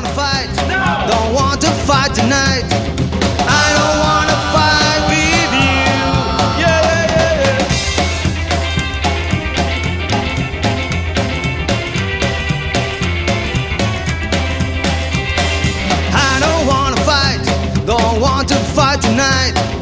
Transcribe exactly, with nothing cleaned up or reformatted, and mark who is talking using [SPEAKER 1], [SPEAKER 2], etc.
[SPEAKER 1] wanna fight. No. Don't want to fight tonight. I don't wanna fight with you. Yeah, yeah, yeah. I don't wanna fight. Don't want to fight tonight.